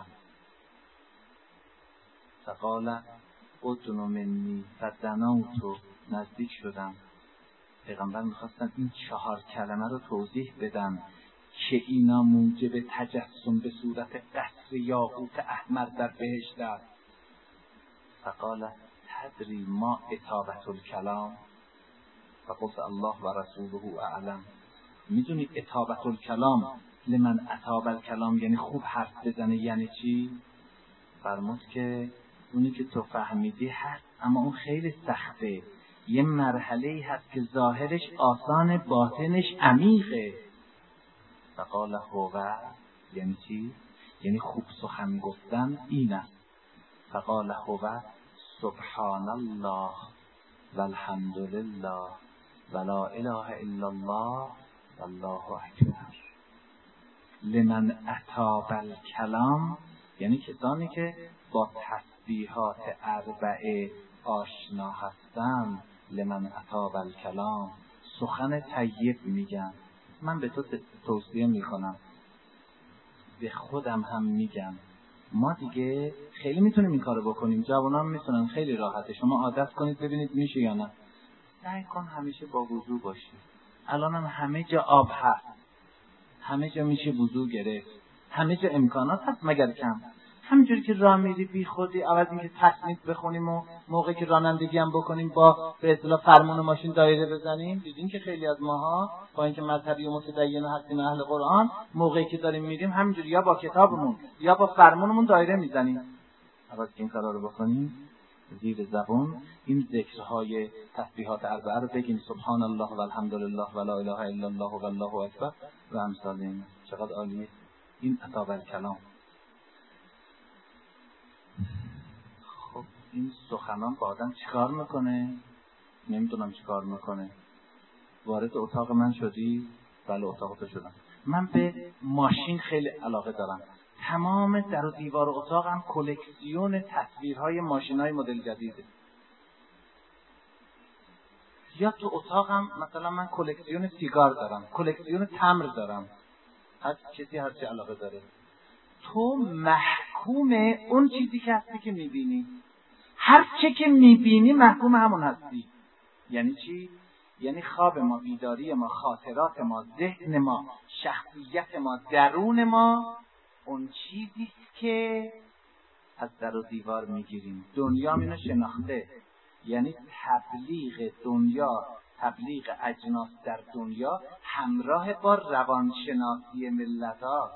فقال ادن منی فدنوت، نزدیک شدم. پیغمبر میخواستن این 4 کلمه رو توضیح بدن که اینا موجب تجسم به صورت قصر یاقوت احمر در بهشت است. فقال تدری ما اطابت الکلام؟ فقلت الله و رسوله اعلم. میدونی اطابت الکلام لمن اطاب الکلام یعنی خوب حرف بزنه یعنی چی؟ فرمود که اونی که تو فهمیدی هست، اما اون خیلی سخته. یه مرحله‌ای هست که ظاهرش آسان، باطنش عمیقه. فقال هو، یعنی چی؟ یعنی خوب سخن گفتن این است. فقال هو سبحان الله والحمد لله ولا اله الا الله والله اکبر. لمن اطاب الکلام یعنی کسانی که با تسبیحات 4 آشنا هستند. لمن اطاب الکلام، سخن طیب میگن. من به تو توصیه میکنم، به خودم هم میگم، ما دیگه خیلی میتونیم این کارو بکنیم، جوانان میتونن، خیلی راحته. شما عادت کنید ببینید میشه یا نه. سعی کن همیشه با وضو باشی. الان هم همه جا آب هست، همه جا میشه وضو گرفت، همه جا امکانات هست مگر کم. همینجوری که راه میری بی خودی، عوض اینکه تصنیف بخونیم و موقعی که رانندگی هم بکنیم با به اصطلاح فرمون ماشین دایره بزنیم، دیدین که خیلی از ماها با اینکه مذهبی و متدین هستیم اهل قرآن، موقعی که داریم میریم همینجوری یا با کتابمون یا با فرمونمون دایره میزنیم. عوض که این کارا رو بکنیم، زیر زبون این ذکرهای تسبیحات 4 رو بگیم، سبحان الله و الحمد لله و لا اله الا الله و الله اکبر و امثال این. چقدر عالیه این اطاب الکلام. خب این سخنان با آدم چیکار میکنه؟ نمیدونم چیکار میکنه. وارد اتاق من شدی؟ بله اتاق تو شدم. من به ماشین خیلی علاقه دارم. تمام در و دیوار اتاقم کلکسیون تصویرهای ماشینای مدل جدیده. یا تو اتاقم مثلا من کلکسیون سیگار دارم، کلکسیون تمر دارم. هر کسی هر چه علاقه داره. تو محکوم اون چیزی که هستی که میبینی. هر چه که میبینی محکوم همون هستی. یعنی چی؟ یعنی خواب ما، بیداری ما، خاطرات ما، ذهن ما، شخصیت ما، درون ما اون چیزیست که از در و دیوار میگیریم. دنیا اینو شناخته، یعنی تبلیغ دنیا، تبلیغ اجناس در دنیا همراه با روانشناسی ملت‌ها.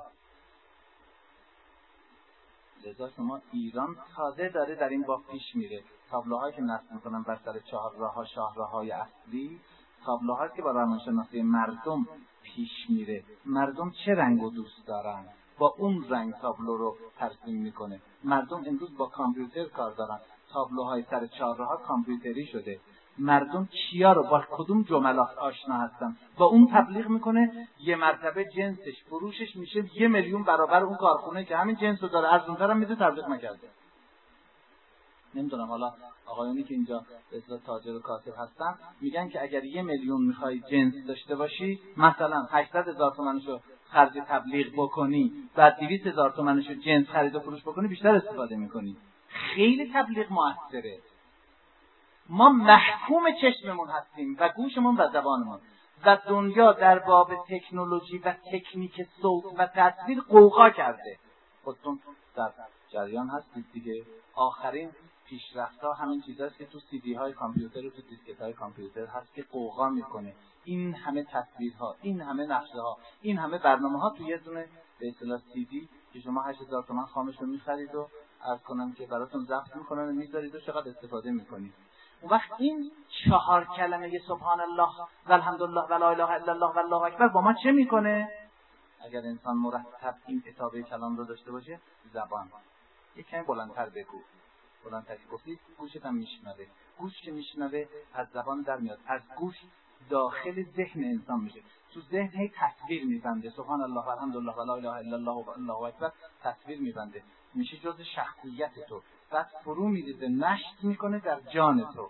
لذا شما ایران تازه داره در این باب پیش میره. تابلوهایی که نصب میکنن بر سر چهارراه‌ها، شاهراه‌های اصلی، تابلوهایی که با روانشناسی مردم پیش میره. مردم چه رنگو دوست دارن، با اون رنگ تابلو رو ترسیم میکنه. مردم امروز با کامپیوتر کار دارن، تابلوهای سر چهارراه‌ها کامپیوتری شده. مردم چیا رو با کدوم جملات آشنا هستن، با اون تبلیغ میکنه. یه مرتبه جنسش، فروشش میشه 1,000,000 برابر اون کارخونه که همین جنس رو داره، ارزونتر هم میده، تبلیغ نکرده. نمیدونم حالا آقایونی که اینجا به اصطلاح تاجر و کاسب هستن میگن که اگر 1,000,000 میخوای جنس داشته باشی، مثلا 800,000 تومانشو خرج تبلیغ بکنی، بعد 200,000 تومانشو جنس خرید و فروش بکنی، بیشتر استفاده میکنی. خیلی تبلیغ موثره. ما محکوم چشممون هستیم و گوشمون و زبانمون، و دنیا در باب تکنولوژی و تکنیک صوت و تصویر قوقا کرده. خودتون در جریان هستید دیگه. آخرین پیشرفت‌ها همین چیزاست که تو CD های کامپیوتر و تو دیسکت های کامپیوتر هست که قوقا میکنه. این همه تصویرها، این همه نقشه‌ها، این همه برنامه‌ها تو یه دونه به اصطلاح CD که شما 8,000 تومان خامش رو می‌خرید و عرض کنم که براتون ضبط می‌کنن و می‌ذارید و چقدر استفاده می‌کنید. اون وقت این 4 کلمه سبحان الله و الحمدلله و لا اله الا الله و الله اکبر با ما چه میکنه؟ اگر انسان مرتب این کتابه کلام رو داشته باشه، زبان یک کمی بلندتر بگو، بلندتر گفتی گوشت هم میشنوه. گوش که میشنوه از زبان در میاد، از گوش داخل ذهن انسان میشه. تو ذهن هی تصویر میبنده، سبحان الله و الحمدلله و لا اله الا الله و الله اکبر تصویر میبنده، میشه جزء شخصیت تو. بعد فرو میریزه، نشت میکنه در جان تو.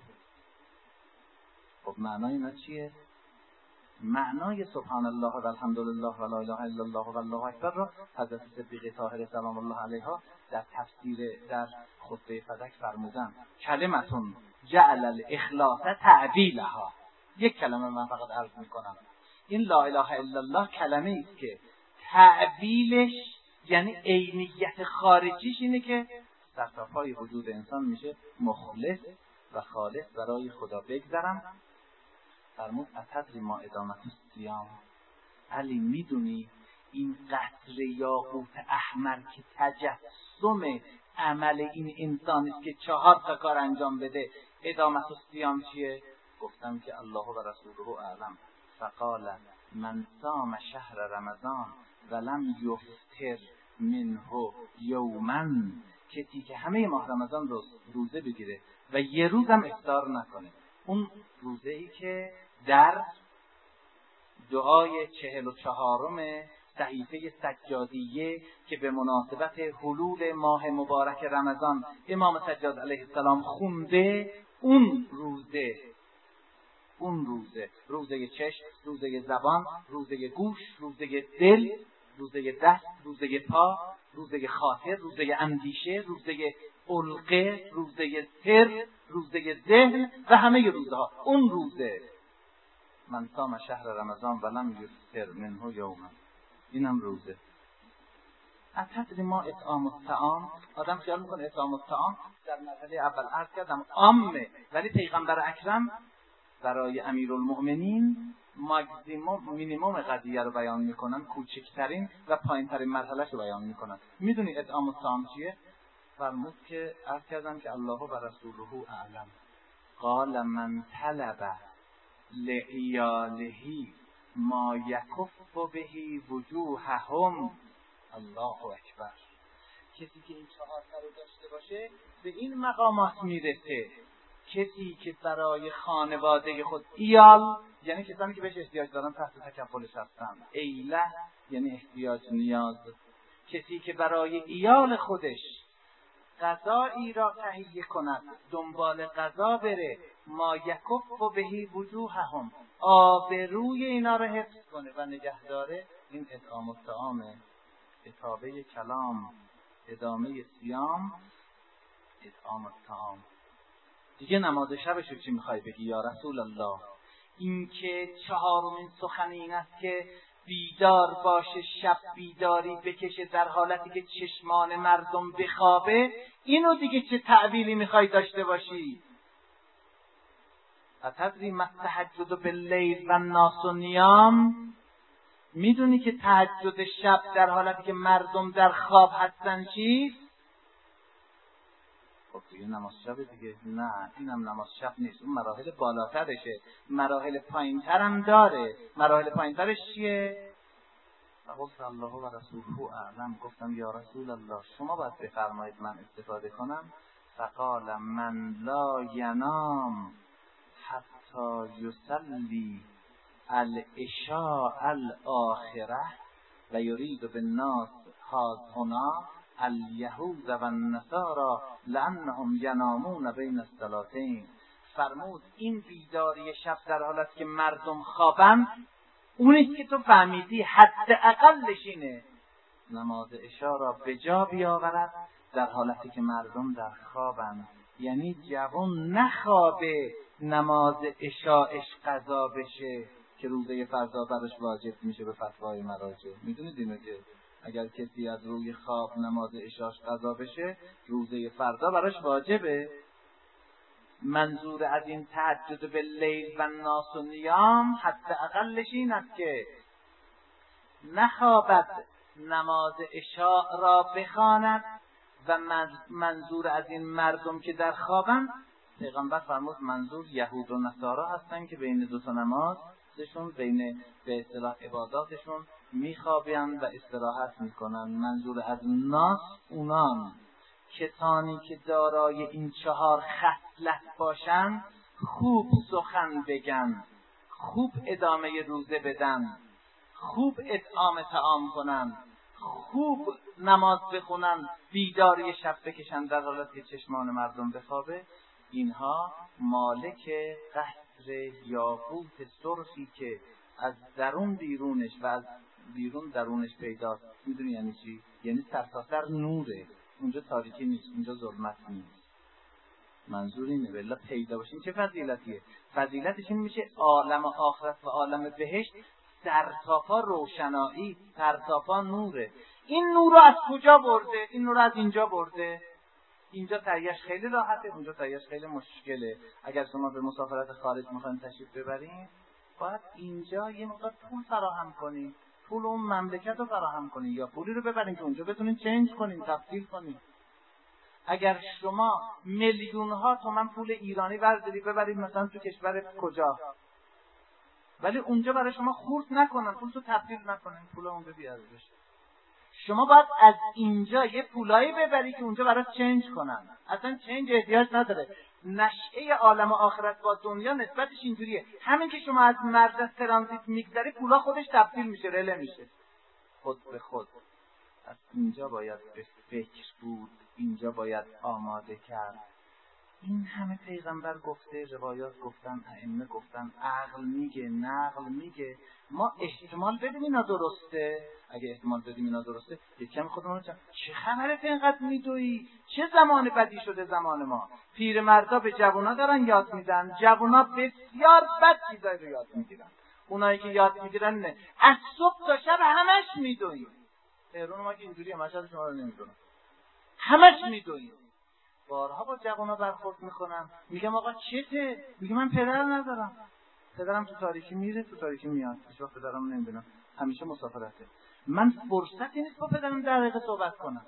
خب معنای اینا چیه؟ معنای سبحان الله و الحمدلله و لا اله الا الله و الله اکبر را حضرت صدیقه طاهره سلام الله علیها در تفسیر در خطبه فدک فرمودن: کلمتون جعل الاخلاص تعبیلها. یک کلمه من فقط عرض میکنم، این لا اله الا الله کلمه است که تعبیلش یعنی عینیت خارجیش اینه که سرتاپای وجود انسان میشه مخلص و خالص برای خدا بگذرم. فرمود اتدری ما ادامت الصیام، علی میدونی این قطره یاقوت احمر که تجسم عمل این انسان است که 4 تا کار انجام بده، ادامت الصیام چیه؟ گفتم که الله و رسوله اعلم. فقال من صام شهر رمضان ولم یفطر منه یوما، کسی که همه ماه رمضان روزه بگیره و یه روز هم افطار نکنه. اون روزه ای که در دعای 44 صحیفه سجادیه که به مناسبت حلول ماه مبارک رمضان امام سجاد علیه السلام خونده، اون روزه چشم، روزه زبان، روزه گوش، روزه دل، روزه دست، روزه پا، روزه خاطر، روزه اندیشه، روزه علقه، روزه سر، روزه ذهن و همه روزها. اون روزه من صام شهر رمضان ولم یفطر منه یوما، اینم روزه. اتدری ما اطعام الطعام، آدم خیال میکنه اطعام الطعام در مرحله اول عرض کردم عامه، ولی پیغمبر اکرم برای امیرالمؤمنین مینیمم قضیه رو بیان میکنن، کوچکترین و پایینترین مرحله رو بیان میکنن. میدونی اطعام الطعام چیه؟ فرمود که عرض کردم که الله و رسوله اعلم. قال من طلب لعیاله ما یکف به وجوههم، الله اکبر. کسی که این 4 تا رو داشته باشه به این مقامات میرسه. کسی که برای خانواده خود، ایال یعنی کسانی که بهش احتیاج دارن تحت تکفلش هستن، ایله یعنی احتیاج نیاز، کسی که برای ایال خودش غذایی را تهیه کند، دنبال غذا بره، ما یکف به وجوههم، آبروی اینا رو حفظ کنه و نگه داره، این اطعام الطعامه. اتابه کلام، ادامه صیام، اطعام الطعام. دیگه نماز شبش رو چی میخوای بگی یا رسول الله؟ این که چهارمین سخن این است که بیدار باشه، شب بیداری بکشه در حالتی که چشمان مردم بخوابه، اینو دیگه چه تعبیری میخوای داشته باشی؟ اتدری ما التهجد باللیل و الناس نیام؟ میدونی که تهجد شب در حالتی که مردم در خواب هستن چیست؟ خب دیگه نماز شب دیگه. نه، اینم نماز شب نیست، اون مراحل بالاترشه، مراحل پایینتر هم داره. مراحل پایینترش چیه؟ گفت الله و رسوله اعلم. گفتم یا رسول الله شما باید بفرمایید من استفاده کنم. فقال من لا ینام حتی یصلی العشاء الاخره و یرید بالناس هنا الیهود و النصارى لانهم ینامون بین الصلاتین. فرمود این بیداری شب در حالت که مردم خوابن، اونیست که تو فهمیدی حداقلش اینه نماز عشا را به جا بیاورد در حالتی که مردم در خوابن. یعنی جوان نخوابه نماز عشاش قضا بشه که روزه فردا برش واجب میشه به فتوای مراجع. میدونید اینو که اگر کسی از روی خواب نماز عشاش قضا بشه روزه فردا براش واجبه. منظور از این تهجد باللیل و الناس نیام حتی اقلش این است که نخوابد نماز عشاء را بخواند و منظور از این مردم که در خوابن، پیغمبر فرمود منظور یهود و نصارا هستن که بین دو تا نمازشون، بین به اصطلاح عباداتشون میخوابن و استراحت میکنن. منظور از ناس اونان کسانی که دارای این 4 خصلت باشن، خوب سخن بگن، خوب ادامه روزه بدن، خوب اطعام طعام کنن، خوب نماز بخونن، بیداری شب بکشن در حالت که چشمان مردم بخوابه. اینها مالک قصر یاقوت سرخی که از درون بیرونش و از بیرون درونش پیداست. میدونی یعنی چی؟ یعنی سرتاسر نوره، اونجا تاریکی نیست، اونجا ظلمت نیست. منظور اینه بلا پیدا باشین. چه فضیلتیه؟ فضیلتش این میشه عالم آخرت و عالم بهشت سرتاپا روشنایی، سرتاپا نوره. این نور رو از کجا برده؟ این نور رو از اینجا برده. اینجا تهیه‌اش خیلی راحته، اونجا تهیه‌اش خیلی مشکله. اگر شما به مسافرت خارج میخواین تشریف ببرین، باید اینجا یه مقدار پول فراهم کنین، پول اون مملکت رو فراهم کنین، یا پولی رو ببرین که اونجا بتونین چنج کنین، تبدیل کنین. اگر شما میلیون‌ها تومان پول ایرانی برداری ببرید مثلا تو کشور کجا، ولی اونجا برای شما خورد نکنن، پول تو تبدیل نکنن، پول اونجا بیارزش. شما باید از اینجا یه پولایی ببری که اونجا برای چنج کنن. اصلا چنج احتیاج نداره. نشأه عالم آخرت با دنیا نسبتش اینجوریه. همین که شما از مرز ترانزیت میگذری، پولا خودش تبدیل میشه، رله میشه. خود به خود. از اینجا باید به فکر بود، اینجا باید آماده کرد. این همه پیغمبر گفته، روایات گفتن، ائمه گفتن، عقل میگه، نقل میگه. ما احتمال بدیم اینا درسته. اگه احتمال بدیم اینا درسته، یکم خودمون رو چه خبره اینقدر میدویی؟ چه زمان بدی شده زمان ما؟ پیرمردا به جوونا دارن یاد میدن، جوونا بسیار بد چیزایی رو یاد میگیرن. اونایی که یاد میگیرن نه، از صبح تا شب همش میدویی. تهران ما که اینجوریه، مشهد شما رو نمیدونم، همش میدویی. بارها با جوونا برخورد میکنم، میگم آقا چته؟ میگه من پدر ندارم، پدرم تو تاریکی میره تو تاریکی میاد، هیچ وقت پدرم نمیبینم، همیشه مسافرته. من فرصتی نیست با پدرم 10 دقیقه صحبت کنم.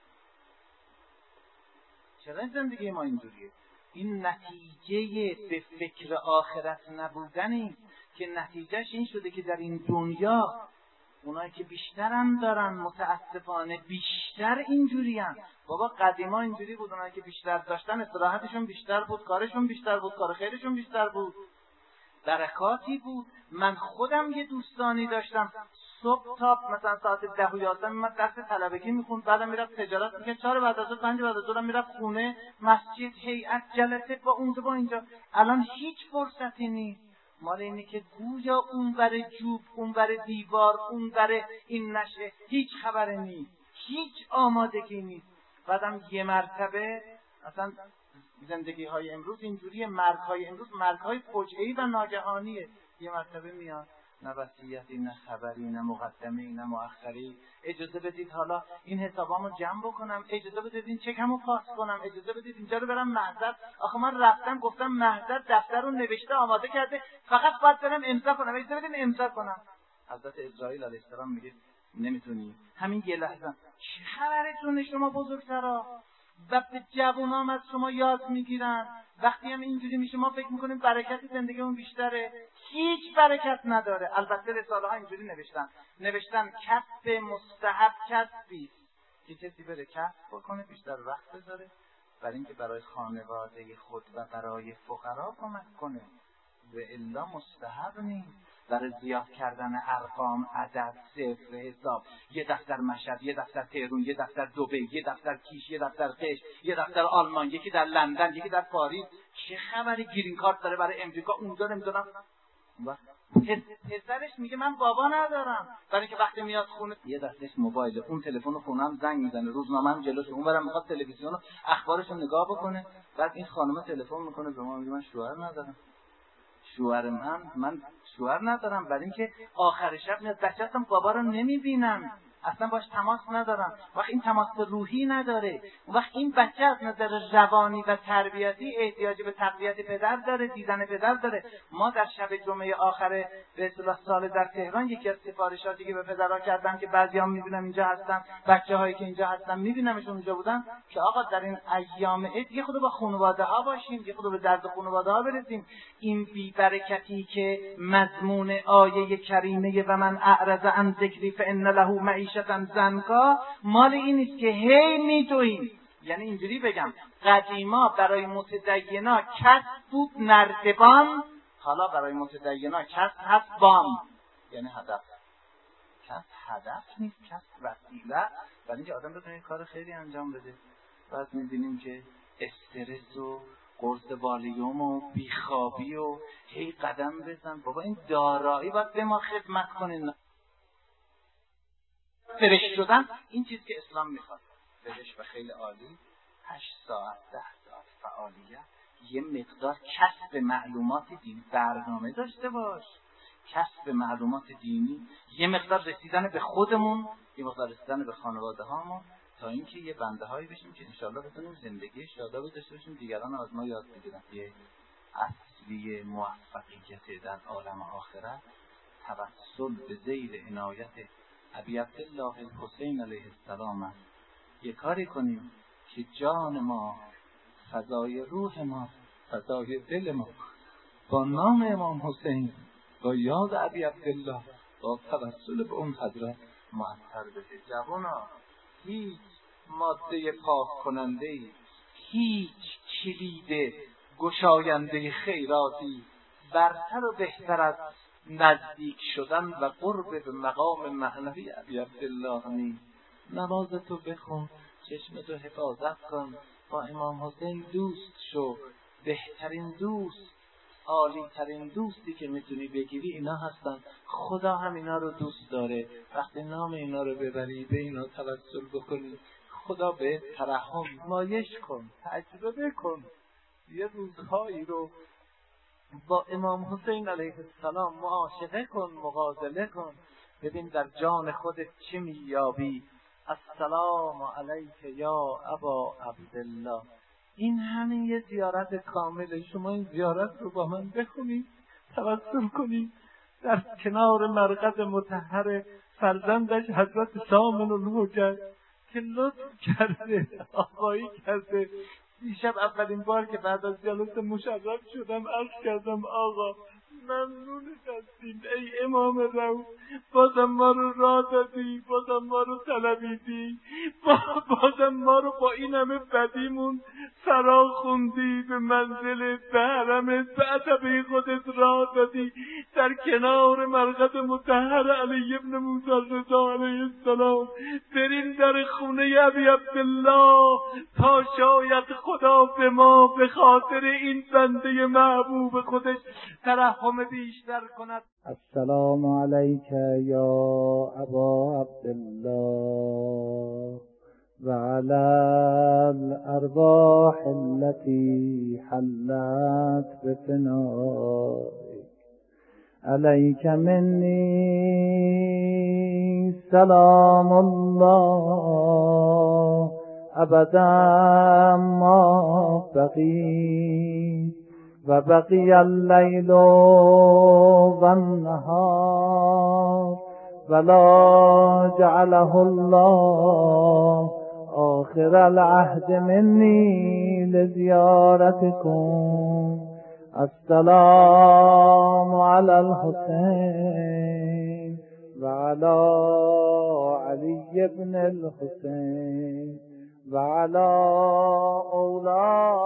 چرا زندگی ما اینجوریه؟ این نتیجه به فکر آخرت نبودنی که نتیجهش این شده که در این دنیا اونایی که بیشترم دارن متاسفانه بیشتر اینجورین. بابا قدیما اینجوری بود، اونایی که بیشتر داشتن استراحتشون بیشتر بود، کارشون بیشتر بود، کار خیرشون بیشتر بود، برکاتی بود. من خودم یه دوستانی داشتم صبح تا مثلا ساعت 10 و 11 میمد درس طلبگی میخوند، بعدم میرفت تجارت میکرد، 4 بعد از ظهر 5 بعد از ظهر میرفت خونه، مسجد، هیئت، جلسه با اونجا با اینجا. الان هیچ فرصتی نیست. مال اینه که گویا اون بر جوب، اون بر دیوار، اون بر این نشه هیچ خبری نیست، هیچ آمادگی نیست. بعدم یه مرتبه اصلا زندگی های امروز اینجوریه، مرگ های امروز مرگ های فجعه‌ای و ناگهانیه. یه مرتبه میاد، نه وصیتی، نه خبری، نه مقدمه‌ای، نه مؤخری. اجازه بدید حالا این حسابامو جمع بکنم، اجازه بدید این چکمو پاس کنم، اجازه بدید اینجا رو برم محضر. آخه من رفتم گفتم محضر دفتر رو نوشته آماده کرده، فقط باید برم امضا کنم، اجازه بدید امضا کنم. حضرت اسرائیل علیه السلام میگه نمیتونی، همین یه لحظه. چه خبرتونه شما بزرگترا؟ و به جوانام از شما یاد میگیرن. وقتی هم اینجوری میشه ما فکر میکنیم برکت زندگیمون بیشتره. هیچ برکت نداره. البته رساله ها اینجوری نوشتن کسب مستحب کسبی که کسی بره کسب بکنه، بیشتر وقت بذاره برای اینکه برای خانواده خود و برای فقرا کمک کنه، و الا مستحب نیست. برای زیاد کردن ارقام، عدد، صفر، حساب، یه دفتر مشهد، یه دفتر تهران، یه دفتر دبی، یه دفتر کیش، یه دفتر قش، یه دفتر آلمان، یکی در لندن، یکی در پاریس. چه خبری گرین کارت داره برای امریکا اونجا نمیدونم. پسرش میگه من بابا ندارم، برای اینکه وقتی میاد خونه یه دستش موبایل، اون تلفن خونم زنگ میزنه، روزنامه‌ام جلوش، اونورم میخواد تلویزیون اخبارشو نگاه بکنه. بعد این خانم تلفن میکنه به ما، میگه من شوهر ندارم. شوهر من شوهر ندارم، برای اینکه آخر شب میاد بچه‌ام بابا رو نمیبینم، اصلا باش تماس ندارم. وقت این تماس روحی نداره، وقت این بچه از نظر روانی و تربیتی احتیاج به تقویت پدر داره، دیدن پدر داره. ما در شب جمعه آخر به اصطلاح سال در تهران یکی از سفارشاتی که به پدرها کردم که بعضیام میبینم اینجا هستن، بچه‌هایی که اینجا هستن میبینمشون اونجا بودن، که آقا در این ایام عید یه خود با خانواده ها باشیم، یه خود به درد خانواده ها برسیم. این بی برکتی که مضمون آیه کریمه و من اعرض عن ذکری فان له معیشة زنکا مال این نیست که هی میدویم. یعنی اینجوری بگم، قدیما برای متدینا کسب بود نردبان، حالا برای متدینا کسب هست بام، یعنی هدف. کسب هدف نیست، کسب وسیله، برای اینکه آدم بتونه کار خیلی انجام بده. بعد میبینیم که استرس و قرص والیوم و بیخوابی و هی قدم بزن. بابا این دارایی باید به ما خدمت کنه. فرش شدن این چیز که اسلام میخواد. فرش و خیلی عالی، 8 ساعت 10 ساعت فعالیت، یه مقدار کسب معلومات دینی، برنامه داشته باش، کسب معلومات دینی، یه مقدار رسیدن به خودمون، یه مقدار رسیدن به خانواده هامون، تا اینکه یه بنده هایی بشیم که انشالله بتونیم زندگی شادابی داشته باشیم، دیگران از ما یاد بگیرن. یه اصلی موفقیت در عالم آخرت توسل به ذیل عنایت ابی عبدالله الحسین علیه السلام است. یه کاری کنیم که جان ما، فضای روح ما، فضای دل ما با نام امام حسین، با یاد ابی عبدالله، با توسل به اون حضرت معطر بشه. جوانا، هیچ ماده پاک کننده‌ای، هیچ کلید گشاینده خیراتی برتر و بهتر از نزدیک شدن و قرب به مقام معنوی ابی عبدالله نیست. نمازتو بخون، چشمتو حفاظت کن، با امام حسین دوست شو. بهترین دوست، عالی ترین دوستی که میتونی بگیری اینا هستن. خدا هم اینا رو دوست داره. وقتی نام اینا رو ببری، به اینا توسل بکنی، خدا به ترحم مایش کن، تجربه کن. یه روزهایی رو با امام حسین علیه السلام معاشقه کن، مغازله کن، ببین در جان خودت چه میابی. السلام علیک یا ابا عبدالله. این همین یه زیارت کامله. شما این زیارت رو با من بخونید، توسل کنید در کنار مرقد مطهر فرزندش حضرت سامن الحجج که لطف کرده، آقایی کرده. دیشب اولین بار که بعد از جلسه مشرف شدم عرض کردم آقا ممنون هستیم، ای امام رو، بازم ما رو راه دادی، بازم ما رو طلبیدی، بازم ما رو با این همه بدیمون فرا خوندی، به منزل به حرمت به ادب خودت راه دادی، در کنار مرقد مطهر علی ابن موسی رضا علیه السلام. بریم در خونه ابی عبدالله تا شاید خدا به ما به خاطر این بنده محبوب خودش ترحم بیشتر کند. السلام علیک یا ابا عبدالله و علی الأرواح التي حلت بفنائك عليك مني سلام الله أبدا ما بقيت وبقي الليل والنهار ولا جعله الله آخر العهد مني لزيارتكم. السلام على الحسين وعلى علي بن الحسين وعلى أولاد